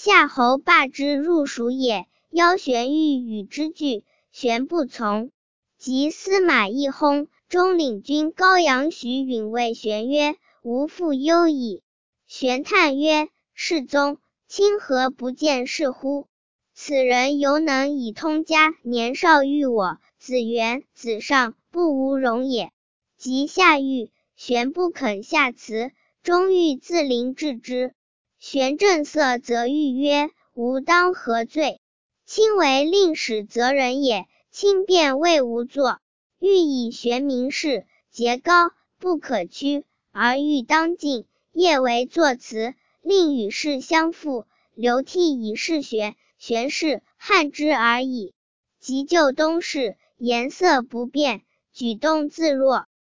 夏侯霸之入蜀也，邀玄欲与之俱，玄不从。及司马懿薨，中领军高阳许允谓玄曰：吾复忧矣。玄叹曰：世宗，卿何不见是乎？此人犹能以通家，年少遇我，子元、子尚不无容也。及下狱，玄不肯下辞，终欲自临治之。玄正色则谕曰：吾当何罪？卿为令史责人也，卿便为吾作。欲以玄明士，节高，不可屈，而欲当尽，夜为作辞，令与世相附，流涕以示玄。玄氏汉之而已。及就东市，颜色不变，举动自若。